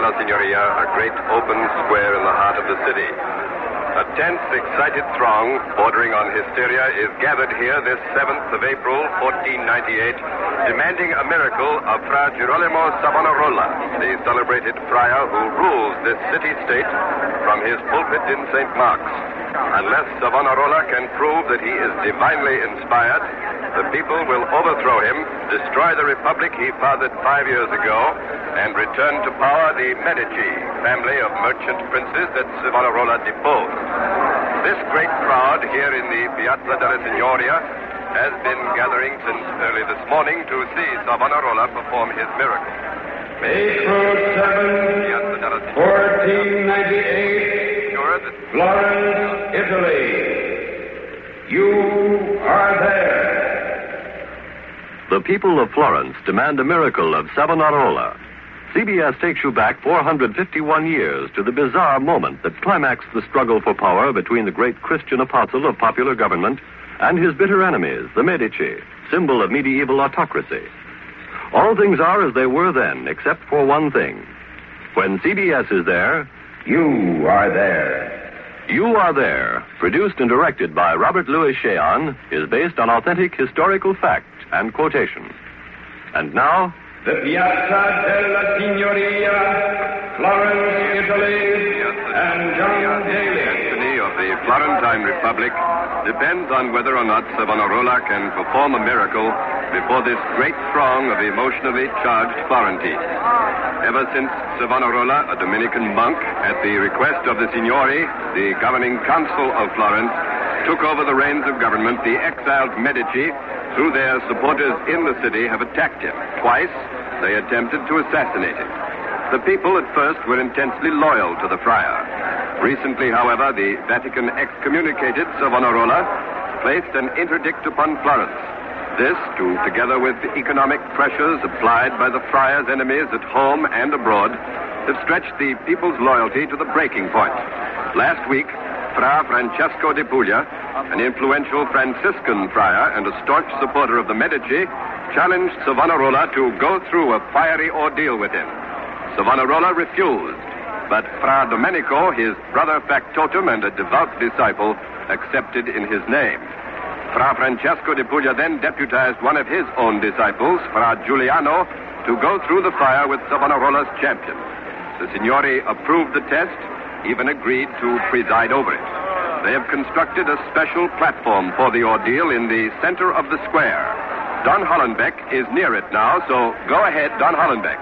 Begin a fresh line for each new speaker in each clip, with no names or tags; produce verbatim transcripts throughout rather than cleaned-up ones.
della Signoria, a great open square in the heart of the city. A tense, excited throng bordering on hysteria is gathered here this seventh of April, fourteen ninety-eight, demanding a miracle of Fra Girolamo Savonarola, the celebrated friar who rules this city-state from his pulpit in Saint Mark's. Unless Savonarola can prove that he is divinely inspired, the people will overthrow him, destroy the republic he fathered five years ago, and return to power the Medici family of merchant princes that Savonarola deposed. This great crowd here in the Piazza della Signoria has been gathering since early this morning to see Savonarola perform his miracle.
April seventh, fourteen ninety-eight, Florence, Italy. You are there.
The people of Florence demand a miracle of Savonarola. C B S takes you back four hundred fifty-one years to the bizarre moment that climaxed the struggle for power between the great Christian apostle of popular government and his bitter enemies, the Medici, symbol of medieval autocracy. All things are as they were then, except for one thing. When C B S is there,
you are there.
You Are There, produced and directed by Robert Louis Cheon, is based on authentic historical fact and quotation. And now,
the Piazza della Signoria, Florence, Italy, and John Daly.
The destiny of the Florentine Republic depends on whether or not Savonarola can perform a miracle before this great throng of emotionally charged Florentines. Ever since Savonarola, a Dominican monk, at the request of the Signori, the governing council of Florence, took over the reins of government, the exiled Medici, through their supporters in the city, have attacked him. Twice, they attempted to assassinate him. The people at first were intensely loyal to the friar. Recently, however, the Vatican excommunicated Savonarola, placed an interdict upon Florence. This, to, together with the economic pressures applied by the friar's enemies at home and abroad, have stretched the people's loyalty to the breaking point. Last week, Fra Francesco de Puglia, an influential Franciscan friar and a staunch supporter of the Medici, challenged Savonarola to go through a fiery ordeal with him. Savonarola refused, but Fra Domenico, his brother factotum and a devout disciple, accepted in his name. Fra Francesco de Puglia then deputized one of his own disciples, Fra Giuliano, to go through the fire with Savonarola's champion. The Signori approved the test, even agreed to preside over it. They have constructed a special platform for the ordeal in the center of the square. Don Hollenbeck is near it now, so go ahead, Don Hollenbeck.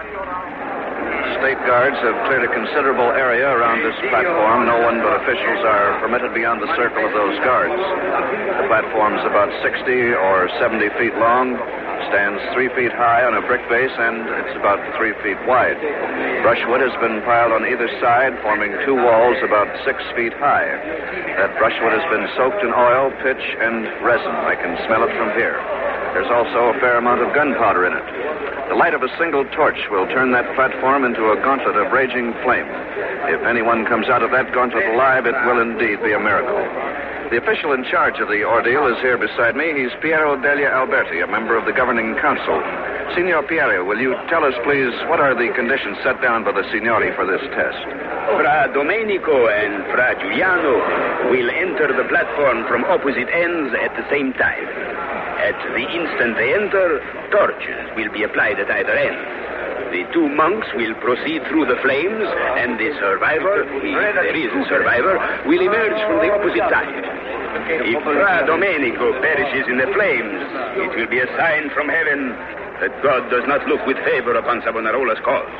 State guards have cleared a considerable area around this platform. No one but officials are permitted beyond the circle of those guards. The platform's about sixty or seventy feet long, stands three feet high on a brick base, and it's about three feet wide. Brushwood has been piled on either side, forming two walls about six feet high. That brushwood has been soaked in oil, pitch, and resin. I can smell it from here. There's also a fair amount of gunpowder in it. The light of a single torch will turn that platform into a gauntlet of raging flame. If anyone comes out of that gauntlet alive, it will indeed be a miracle. The official in charge of the ordeal is here beside me. He's Piero degli Alberti, a member of the governing council. Signor Piero, will you tell us, please, what are the conditions set down by the Signori for this test?
Fra Domenico and Fra Giuliano will enter the platform from opposite ends at the same time. At the instant they enter, torches will be applied at either end. The two monks will proceed through the flames, and the survivor, if there is a survivor, will emerge from the opposite side. If Fra Domenico perishes in the flames, it will be a sign from heaven that God does not look with favor upon Savonarola's cause.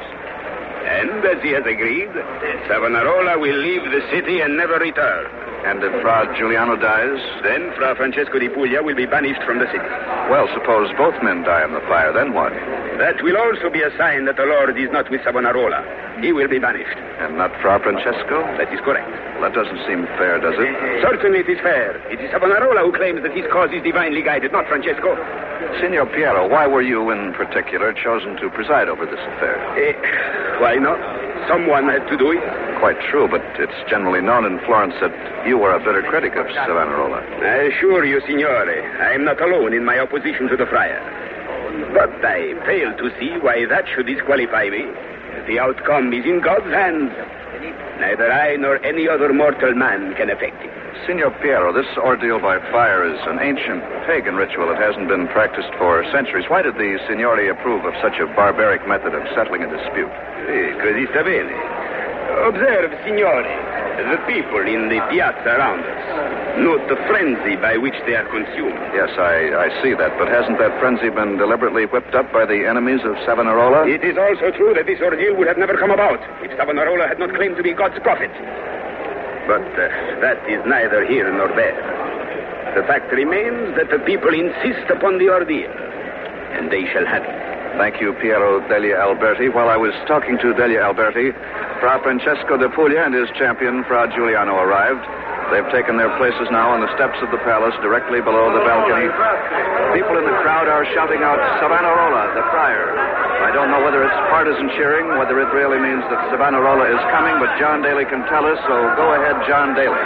And, as he has agreed, Savonarola will leave the city and never return.
And if Fra Giuliano dies?
Then Fra Francesco de Puglia will be banished from the city.
Well, suppose both men die in the fire, then what?
That will also be a sign that the Lord is not with Savonarola. He will be banished.
And not Fra Francesco?
That is correct.
Well, that doesn't seem fair, does it?
Certainly it is fair. It is Savonarola who claims that his cause is divinely guided, not Francesco.
Signor Piero, why were you in particular chosen to preside over this affair?
Eh, why not? Someone had to do it.
Quite true, but it's generally known in Florence that you were a bitter critic of Savonarola.
I assure you, Signore, I am not alone in my opposition to the friar. But I fail to see why that should disqualify me. The outcome is in God's hands. Neither I nor any other mortal man can affect it.
Signor Piero, this ordeal by fire is an ancient pagan ritual. It hasn't been practiced for centuries. Why did the Signori approve of such a barbaric method of settling a dispute?
Eh, così sta bene. Observe, signore, the people in the piazza around us. Note the frenzy by which they are consumed.
Yes, I, I see that, but hasn't that frenzy been deliberately whipped up by the enemies of Savonarola?
It is also true that this ordeal would have never come about if Savonarola had not claimed to be God's prophet. But uh, that is neither here nor there. The fact remains that the people insist upon the ordeal, and they shall have it.
Thank you, Piero degli Alberti. While I was talking to degli Alberti, Fra Francesco de Puglia and his champion, Fra Giuliano, arrived. They've taken their places now on the steps of the palace, directly below the balcony. People in the crowd are shouting out, Savonarola, the friar. I don't know whether it's partisan cheering, whether it really means that Savonarola is coming, but John Daly can tell us, so go ahead, John Daly.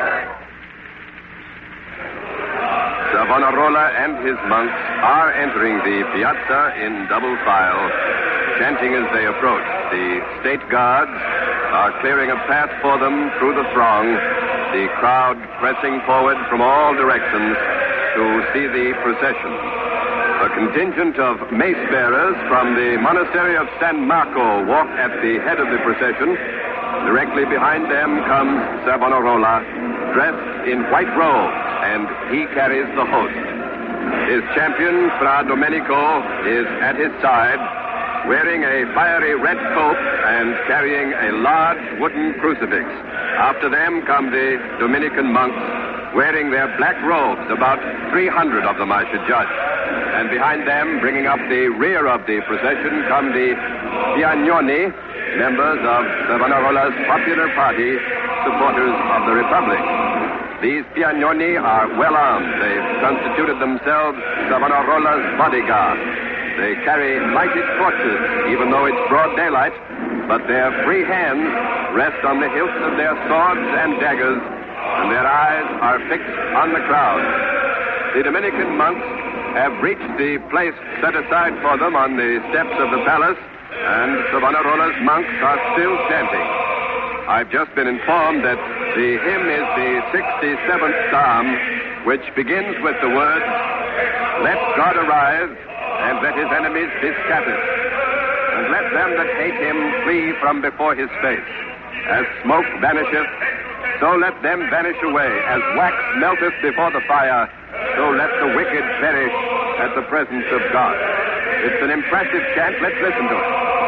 Savonarola and his monks are entering the piazza in double file, chanting as they approach. The state guards are clearing a path for them through the throng, the crowd pressing forward from all directions to see the procession. A contingent of mace bearers from the monastery of San Marco walk at the head of the procession. Directly behind them comes Savonarola, dressed in white robes, and he carries the host. His champion, Fra Domenico, is at his side, wearing a fiery red coat and carrying a large wooden crucifix. After them come the Dominican monks, wearing their black robes, about three hundred of them, I should judge. And behind them, bringing up the rear of the procession, come the Piagnoni, members of Savonarola's popular party, supporters of the Republic. These Piagnoni are well armed. They've constituted themselves Savonarola's bodyguard. They carry lighted torches, even though it's broad daylight, but their free hands rest on the hilts of their swords and daggers, and their eyes are fixed on the crowd. The Dominican monks have reached the place set aside for them on the steps of the palace, and Savonarola's monks are still chanting. I've just been informed that the hymn is the sixty-seventh Psalm, which begins with the words, "Let God arise, and let his enemies be scattered, and let them that hate him flee from before his face. As smoke vanisheth, so let them vanish away. As wax melteth before the fire, so let the wicked perish at the presence of God." It's an impressive chant. Let's listen to it.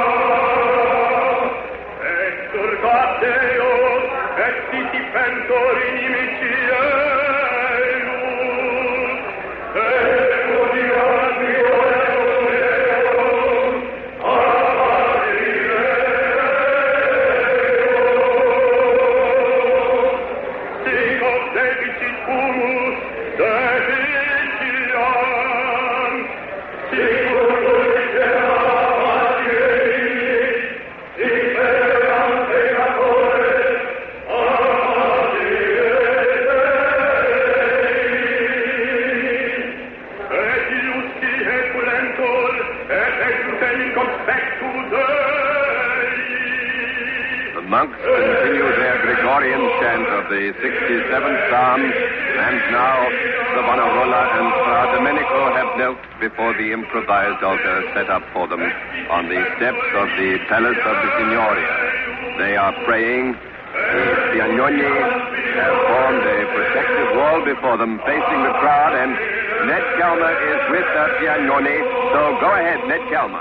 Monks continue their Gregorian chant of the sixty-seventh Psalm, and now Savonarola and Fra Domenico have knelt before the improvised altar set up for them on the steps of the Palace of the Signoria. They are praying. The Piagnoni have formed a protective wall before them, facing the crowd, and Ned Kelmer is with the Piagnoni. So go ahead, Ned Kelmer.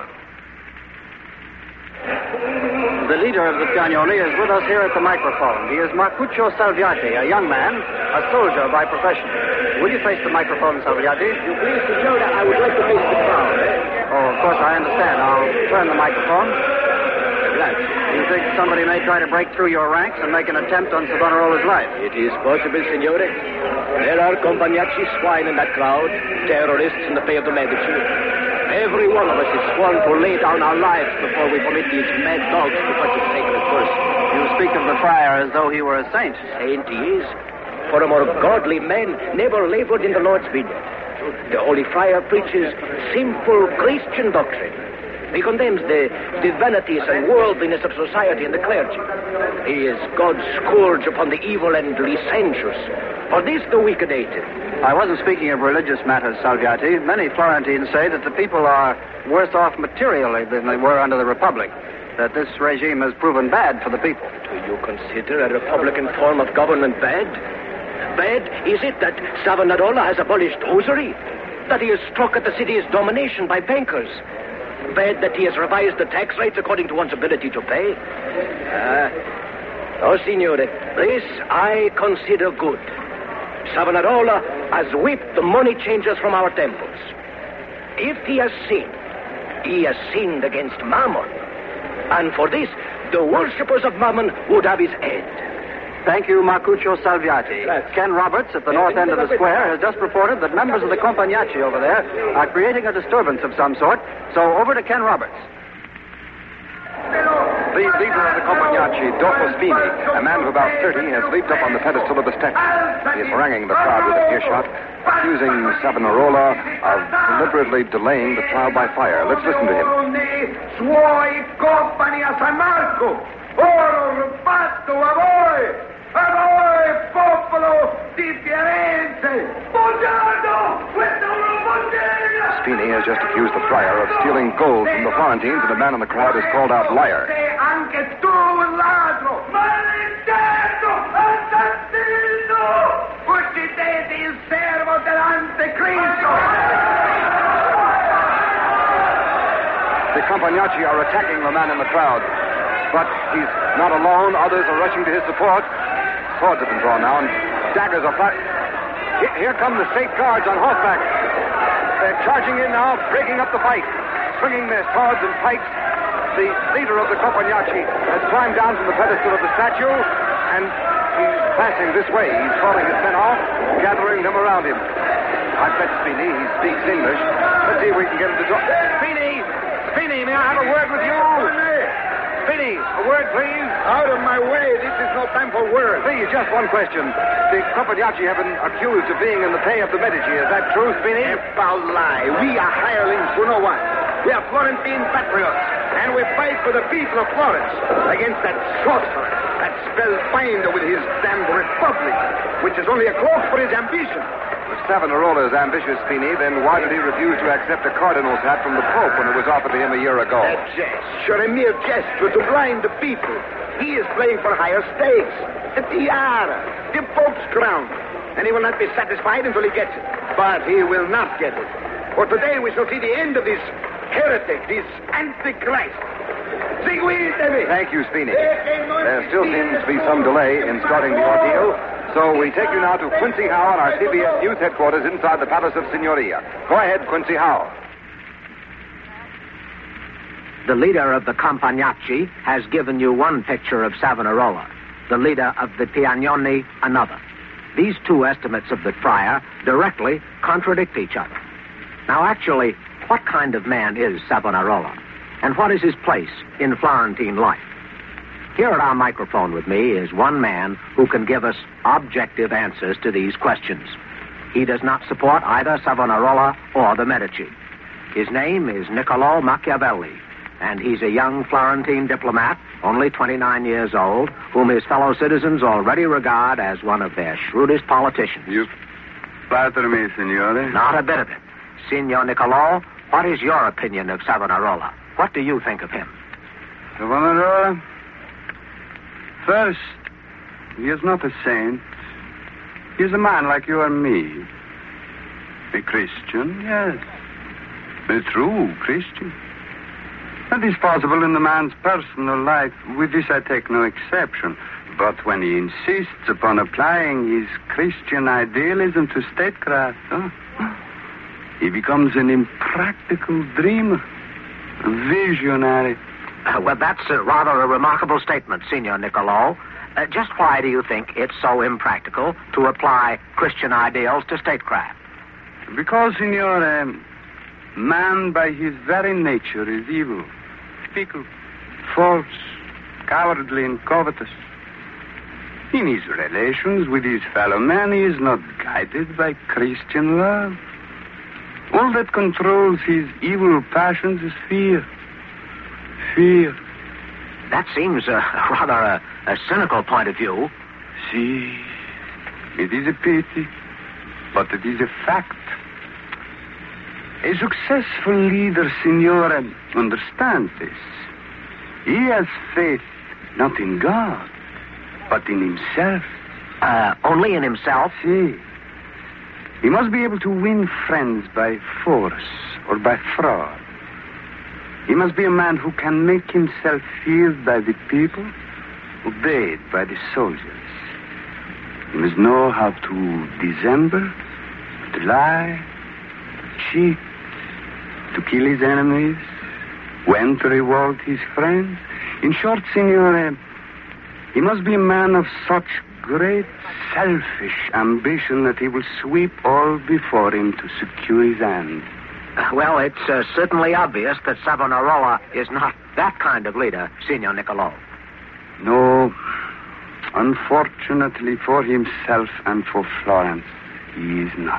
The leader of the Piagnoni is with us here at the microphone. He is Marcuccio Salviati, a young man, a soldier by profession. Will you face the microphone, Salviati?
You please, Signora, I would like to face the crowd. Eh?
Oh, of course, I understand. I'll turn the microphone.
Glad.
You think somebody may try to break through your ranks and make an attempt on Savonarola's life?
It is possible, Signore. There are Compagnacci swine in that crowd, terrorists in the pay of the Medici. Every one of us is sworn to lay down our lives before we permit these mad dogs to touch a sacred person.
You speak of the friar as though he were a saint.
Saint he is. For a more godly man never labored in the Lord's vineyard. The Holy Friar preaches simple Christian doctrine. He condemns the, the vanities and worldliness of society and the clergy. He is God's scourge upon the evil and licentious. For this the wicked hate him.
I wasn't speaking of religious matters, Salviati. Many Florentines say that the people are worse off materially than they were under the Republic, that this regime has proven bad for the people.
Do you consider a republican form of government bad? Bad is it that Savonarola has abolished usury? That he has struck at the city's domination by bankers? Bad that he has revised the tax rates according to one's ability to pay? Ah, uh, oh, signore, this I consider good. Savonarola has whipped the money changers from our temples. If he has sinned, he has sinned against Mammon. And for this, the worshippers of Mammon would have his head.
Thank you, Marcuccio Salviati.
Yes.
Ken Roberts at the north end of the square has just reported that members of the Compagnacci over there are creating a disturbance of some sort. So over to Ken Roberts.
The leader of the Compagnacci, Dolfo Spini, a man of about thirty, has leaped up on the pedestal of the statue. He is haranguing the crowd with a earshot, accusing Savonarola of deliberately delaying the trial by fire. Let's listen to him.
Suoi compagni a San Marco, oro rubato a voi, a voi popolo di Firenze. Buongiorno, questo è un buongiorno.
Spini has just accused the friar of stealing gold from the Florentines, and a man in the crowd has called out liar.
Anche tu, ladro, maledetto, assassino, uccidete il servo dell'anticristo.
The Compagnacci are attacking the man in the crowd, but he's not alone. Others are rushing to his support. Swords have been drawn now, and daggers are fired. Here come the state guards on horseback. They're charging in now, breaking up the fight, swinging their swords and pikes. The leader of the Compagnacci has climbed down from the pedestal of the statue, and he's passing this way. He's calling his men off, gathering them around him. I bet Spini, he speaks English. Let's see if we can get him to talk. Spini! Spini, may I have a word with you? Spini, a word, please.
Out of my way, this is no time for words.
Please, just one question. The Compagnacci have been accused of being in the pay of the Medici. Is that true, Spini?
A foul lie. We are hirelings for no one. We are Florentine patriots, and we fight for the people of Florence against that sorcerer, that spellbinder with his damned republic, which is only a cloak for his ambition.
If Savonarola is ambitious, Spini, then why did he refuse to accept a cardinal's hat from the Pope when it was offered to him a year ago?
A jest, sure, a mere gesture to blind the people. He is playing for higher stakes. The tiara, the Pope's crown. And he will not be satisfied until he gets it. But he will not get it. For today we shall see the end of this heretic, this antichrist. Seguitemi!
Thank you, Spini. There still seems to be some delay in starting the ordeal, so we take you now to Quincy Howe on our C B S News headquarters inside the Palace of Signoria. Go ahead, Quincy Howe.
The leader of the Compagnacci has given you one picture of Savonarola, the leader of the Piagnoni another. These two estimates of the friar directly contradict each other. Now, actually, what kind of man is Savonarola? And what is his place in Florentine life? Here at our microphone with me is one man who can give us objective answers to these questions. He does not support either Savonarola or the Medici. His name is Niccolò Machiavelli, and he's a young Florentine diplomat, only twenty-nine years old, whom his fellow citizens already regard as one of their shrewdest politicians.
You flatter me, signore.
Not a bit of it. Signor Niccolò, what is your opinion of Savonarola? What do you think of him?
Savonarola? First, he is not a saint. He is a man like you and me. A Christian, yes. A true Christian. That is possible in the man's personal life. With this I take no exception. But when he insists upon applying his Christian idealism to statecraft, huh? He becomes an impractical dreamer, a visionary.
Uh, well, that's uh, rather a remarkable statement, Signor Niccolò. Uh, just why do you think it's so impractical to apply Christian ideals to statecraft?
Because, Signor, um, man by his very nature is evil, fickle, false, cowardly, and covetous. In his relations with his fellow man, he is not guided by Christian love. All that controls his evil passions is fear, fear.
That seems uh, rather a, a cynical point of view.
See, it is a pity, but it is a fact. A successful leader, Signore, understands this. He has faith not in God, but in himself.
Uh, only in himself?
See. He must be able to win friends by force or by fraud. He must be a man who can make himself feared by the people, obeyed by the soldiers. He must know how to dissemble, to lie, to cheat, to kill his enemies, when to reward his friends. In short, Signore, he must be a man of such great selfish ambition that he will sweep all before him to secure his end.
Well, it's uh, certainly obvious that Savonarola is not that kind of leader, Signor Niccolo.
No. Unfortunately for himself and for Florence, he is not.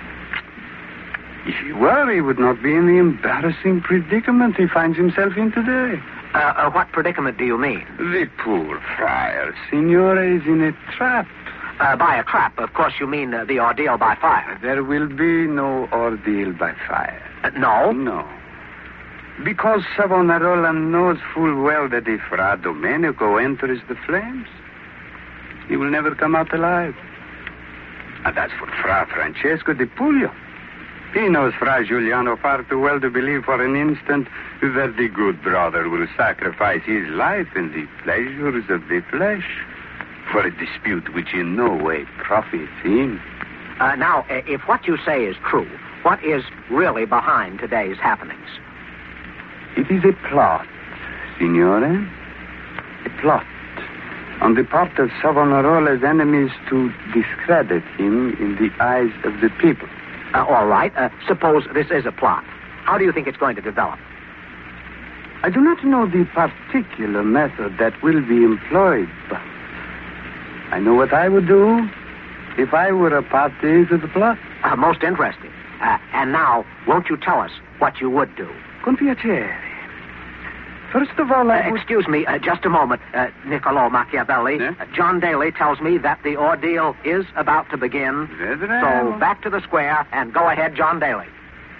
If he were, he would not be in the embarrassing predicament he finds himself in today.
Uh, uh, what predicament do you mean?
The poor friar, Signore, is in a trap.
Uh, by a trap, of course you mean uh, the ordeal by fire.
There will be no ordeal by fire.
Uh, no?
No. Because Savonarola knows full well that if Fra Domenico enters the flames, he will never come out alive. And as for Fra Francesco de Puglio, he knows Fra Giuliano far too well to believe for an instant that the good brother will sacrifice his life and the pleasures of the flesh for a dispute which in no way profits him.
Uh, now, if what you say is true, what is really behind today's happenings?
It is a plot, Signore. A plot on the part of Savonarola's enemies to discredit him in the eyes of the people.
Uh, all right. Uh, suppose this is a plot. How do you think it's going to develop?
I do not know the particular method that will be employed, but I know what I would do if I were a party to the plot.
Uh, most interesting. Uh, and now, won't you tell us what you would do?
Con piacere. First of all, I
uh,
would...
Excuse me, uh, just a moment, uh, Niccolo Machiavelli.
Yeah?
Uh, John Daly tells me that the ordeal is about to begin. So back to the square, and go ahead, John Daly.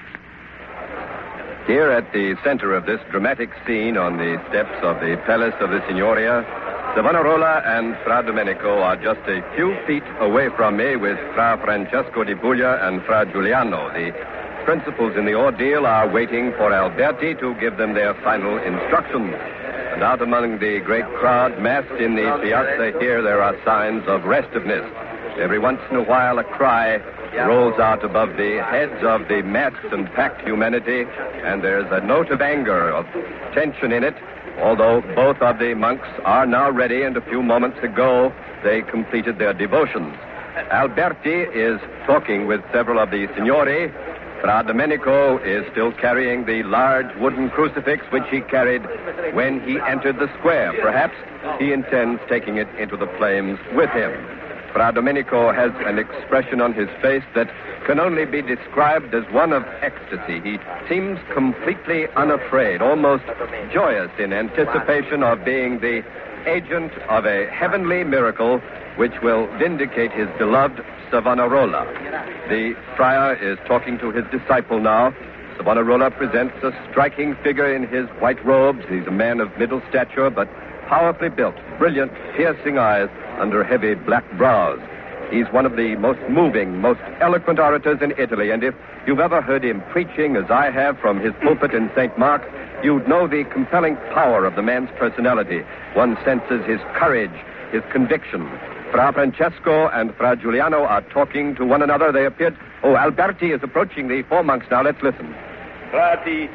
Here at the center of this dramatic scene on the steps of the Palace of the Signoria, Savonarola and Fra Domenico are just a few feet away from me with Fra Francesco di Puglia and Fra Giuliano. The principals in the ordeal are waiting for Alberti to give them their final instructions. And out among the great crowd massed in the piazza here, there are signs of restiveness. Every once in a while, a cry rolls out above the heads of the massed and packed humanity, and there's a note of anger, of tension in it, although both of the monks are now ready, and a few moments ago they completed their devotions. Alberti is talking with several of the signori. Fra Domenico is still carrying the large wooden crucifix which he carried when he entered the square. Perhaps he intends taking it into the flames with him. Fra Domenico has an expression on his face that can only be described as one of ecstasy. He seems completely unafraid, almost joyous in anticipation of being the agent of a heavenly miracle which will vindicate his beloved Savonarola. The friar is talking to his disciple now. Savonarola presents a striking figure in his white robes. He's a man of middle stature, but powerfully built, brilliant, piercing eyes under heavy black brows. He's one of the most moving, most eloquent orators in Italy, and if you've ever heard him preaching, as I have, from his pulpit in Saint Mark, you'd know the compelling power of the man's personality. One senses his courage, his conviction. Fra Francesco and Fra Giuliano are talking to one another. They appeared... Oh, Alberti is approaching the four monks now. Let's listen.
Frati,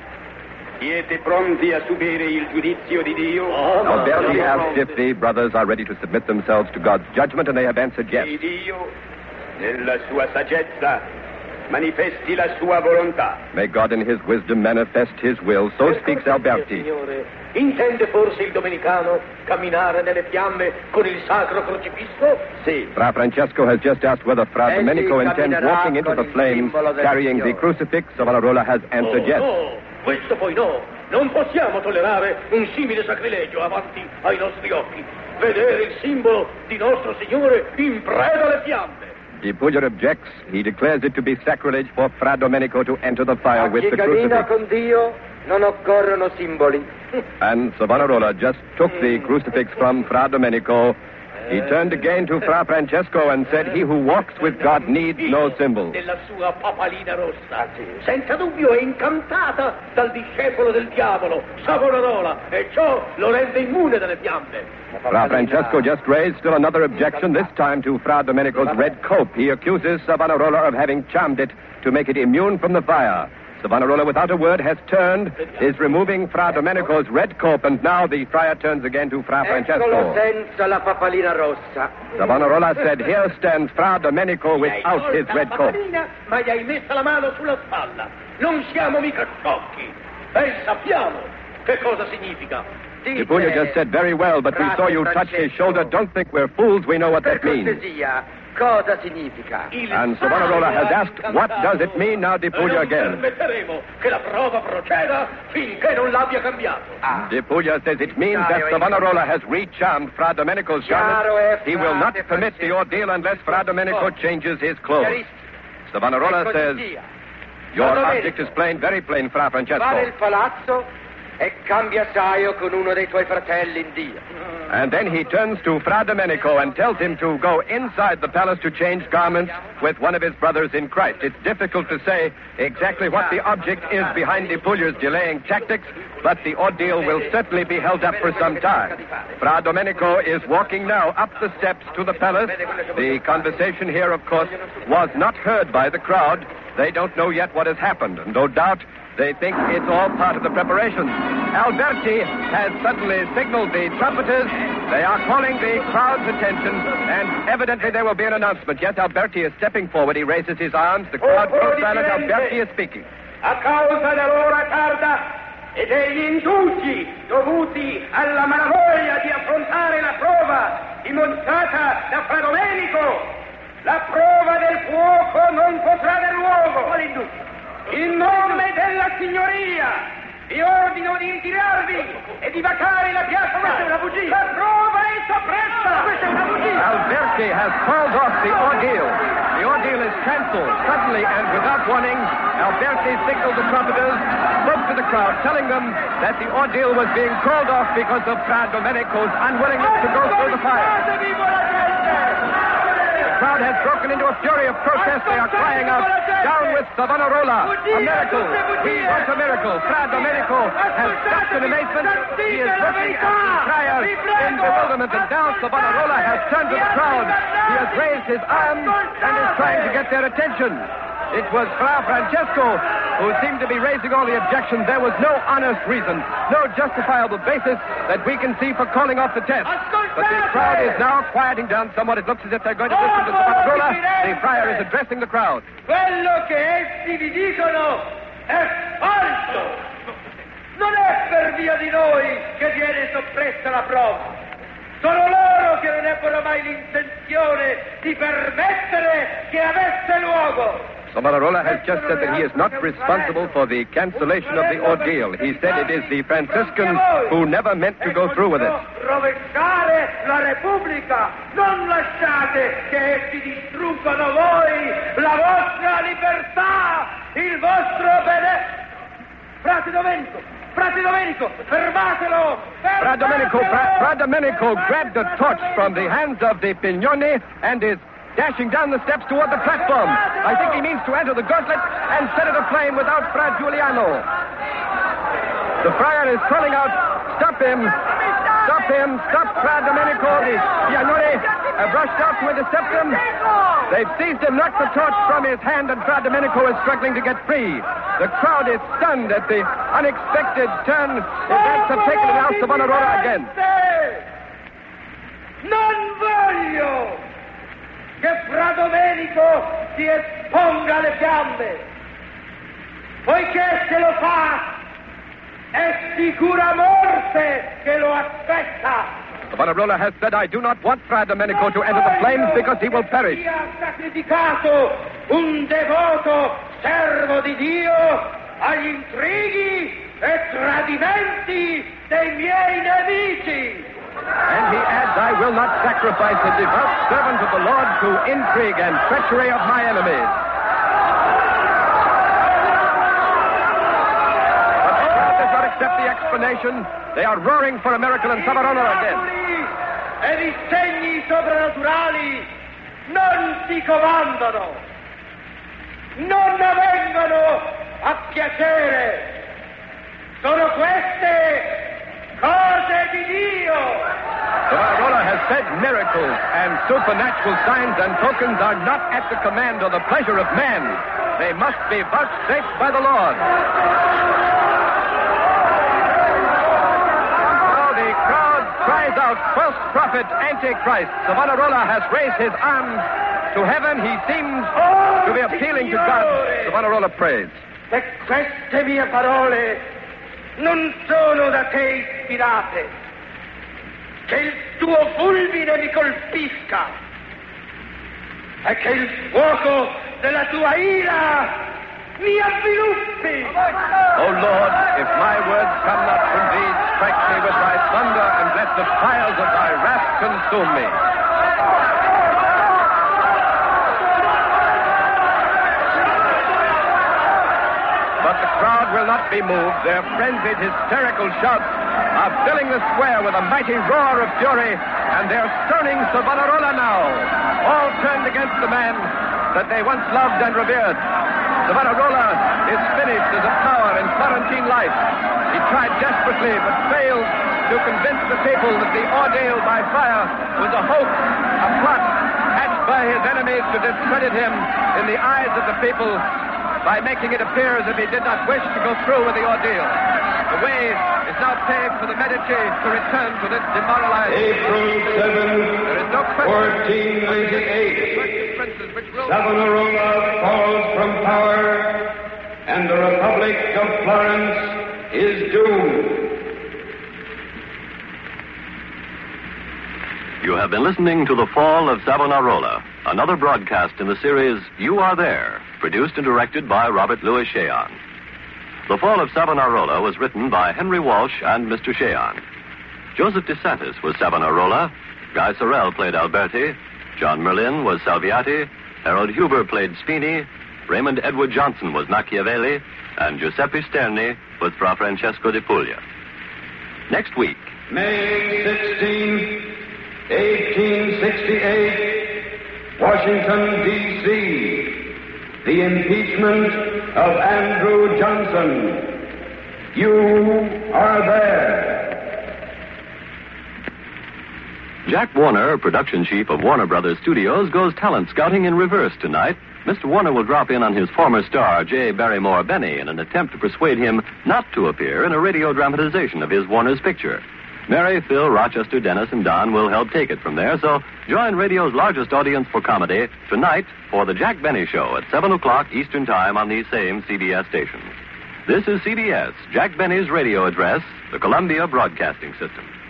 siete pronti a subire il giudizio di Dio?
Alberti asked if the brothers are ready to submit themselves to God's judgment, and they have answered yes.
E Dio, nella sua saggezza, manifesti la sua volontà.
May God in his wisdom manifest his will. So speaks Alberti.
Intende forse il domenicano camminare nelle fiamme con il sacro crocifisso?
Sì.
Fra Francesco has just asked whether Fra Domenico intends walking into the flames carrying the crucifix. Savonarola has answered yes.
No, questo poi no. Non possiamo tollerare un simile sacrilegio avanti ai nostri occhi. Vedere il simbolo di nostro Signore in preda alle fiamme.
De Puglia objects. He declares it to be sacrilege for Fra Domenico to enter the fire
A
with
chi
the
cammina
crucifix.
con Dio non occorrono simboli.
And Savonarola just took the crucifix from Fra Domenico. He turned again to Fra Francesco and said, he who walks with God needs no symbol.
Della sua papalina rossa. Senza dubbio è incantata dal discepolo del diavolo, Savonarola, e ciò lo rende immune dalle fiamme.
Fra Francesco just raised still another objection, this time to Fra Domenico's red cope. He accuses Savonarola of having charmed it to make it immune from the fire. Savonarola, without a word, has turned, is removing Fra Domenico's red cope, and now the friar turns again to Fra
Eccolo
Francesco.
senza la papalina rossa.
Savonarola said, here stands Fra Domenico without his red cope.
Ma gli hai messa la mano sulla spalla. Non siamo mica sciocchi. E sappiamo che cosa significa.
De Puglia just said very well, but we saw you touch his shoulder. Don't think we're fools. We know what
Per
that means.
cortesia, cosa significa?
And Savonarola has asked, what does it mean? Now De Puglia again.
Permetteremo che la prova proceda finché non l'abbia cambiato.
De Puglia says it means that Savonarola has recharmed Fra Domenico's
Chiaro
garment.
e
He will not
frate
permit the ordeal unless Fra Domenico changes his clothes. Savonarola
Per
says,
cortesia,
your
Fra
object is plain, very plain, Fra
va nel
Francesco.
palazzo e cambia saio con uno dei tuoi fratelli in Dio.
And then he turns to Fra Domenico and tells him to go inside the palace to change garments with one of his brothers in Christ. It's difficult to say exactly what the object is behind De Puglia's delaying tactics, but the ordeal will certainly be held up for some time. Fra Domenico is walking now up the steps to the palace. The conversation here, of course, was not heard by the crowd. They don't know yet what has happened, and no doubt they think it's all part of the preparations. Alberti has suddenly signaled the trumpeters. They are calling the crowd's attention, and evidently there will be an announcement. Yes, Alberti is stepping forward. He raises his arms. The crowd goes silent. Alberti is speaking.
A causa dell'ora tarda e degli indugi dovuti alla malavoglia di affrontare la prova dimostrata da Fra Domenico, la prova del fuoco non potrà dar luogo. Quale indugio? In nome della signoria vi ordino di ritirarvi e di vacare la piazza. Questa è una bugia. La prova è soppressa. Questa è una bugia.
Alberti has called off the ordeal. The ordeal is cancelled. Suddenly and without warning, Alberti signaled the trumpeters, spoke to the crowd, telling them that the ordeal was being called off because of Fra Domenico's unwillingness to go through the fire. The crowd has broken into a fury of protest. They are crying out, down with Savonarola, a miracle. We want a miracle. Fra Domenico has stopped in amazement. He is looking at the crier in bewilderment, and now Savonarola has turned to the crowd. He has raised his arms and is trying to get their attention. It was Fra Francesco who seemed to be raising all the objections. There was no honest reason, no justifiable basis that we can see for calling off the test. But the crowd is now quieting down somewhat. It looks as if they're going to listen to Savonarola. The friar is addressing the crowd.
Quello che essi vi dicono è falso. Non è per via di noi che viene soppressa la prova. Sono loro che non ebbero mai l'intenzione di permettere che avesse luogo.
Savonarola has just said that he is not responsible for the cancellation of the ordeal. He said it is the Franciscans who never meant to go through with it.
Rovesciare la Repubblica. Non lasciate che essi distruggano voi, la vostra libertà, il vostro benessere. Frate Domenico, Frate Domenico, fermatelo!
Fra Domenico, Fra, Fra Domenico grabbed a torch from the hands of the Pignoni and is dashing down the steps toward the platform. I think he means to enter the gauntlet and set it aflame without Fra Giuliano. The friar is calling out, stop him, stop him, stop Fra Domenico. The Pignoni have rushed out to intercept him. They've seized him, knocked the torch from his hand, and Fra Domenico is struggling to get free. The crowd is stunned at the unexpected turn events have taken, and now Savonarola again.
Non voglio che Fra Domenico si esponga alle fiamme, poiché se lo fa è sicura morte che lo aspetta.
Savonarola has said, I do not want Fra Domenico to enter the flames because he will perish.
Sia sacrificato un devoto servo di Dio agli intrighi e tradimenti dei miei nemici.
And he adds, I will not sacrifice a devout servant of the Lord to intrigue and treachery of my enemies. But the crowd does not accept the explanation. They are roaring for a miracle in Savonarola again.
Ed i segni soprannaturali non si comandano, non avvengono a piacere. Sono queste cose di Dio.
Savonarola has said miracles and supernatural signs and tokens are not at the command or the pleasure of men. They must be vouchsafed by the Lord. Now the crowd cries out, false prophet, antichrist. Savonarola has raised his arms to heaven. He seems to be appealing to God. Savonarola prays.
Se queste mie parole non sono da te ispirate, che il tuo fulmine mi colpisca e che il fuoco della tua ira mi avviluppi.
O Lord, if my words come not from thee, strike me with thy thunder and let the fires of thy wrath consume me. But the crowd will not be moved. Their frenzied, hysterical shouts are filling the square with a mighty roar of fury, and they're stoning Savonarola now, all turned against the man that they once loved and revered. Savonarola is finished as a power in Florentine life. He tried desperately, but failed to convince the people that the ordeal by fire was a hoax, a plot hatched by his enemies to discredit him in the eyes of the people, by making it appear as if he did not wish to go through with the ordeal. The way is now paved for the Medici to return to this demoralized...
April seventh,
no
fourteen ninety-eight. Savonarola falls from power, and the Republic of Florence is doomed.
You have been listening to The Fall of Savonarola, another broadcast in the series You Are There, produced and directed by Robert Louis Cheon. The Fall of Savonarola was written by Henry Walsh and Mister Cheon. Joseph DeSantis was Savonarola, Guy Sorel played Alberti, John Merlin was Salviati, Harold Huber played Spini, Raymond Edward Johnson was Machiavelli, and Giuseppe Sterni was Fra Francesco di Puglia. Next week...
May sixteenth, eighteen sixty-eight, Washington, D C The impeachment of Andrew Johnson. You are there.
Jack Warner, production chief of Warner Brothers Studios, goes talent scouting in reverse tonight. Mister Warner will drop in on his former star, J. Barrymore Benny, in an attempt to persuade him not to appear in a radio dramatization of his Warner's picture. Mary, Phil, Rochester, Dennis, and Don will help take it from there, so join radio's largest audience for comedy tonight for the Jack Benny Show at seven o'clock Eastern Time on these same C B S stations. This is C B S, Jack Benny's radio address, the Columbia Broadcasting System.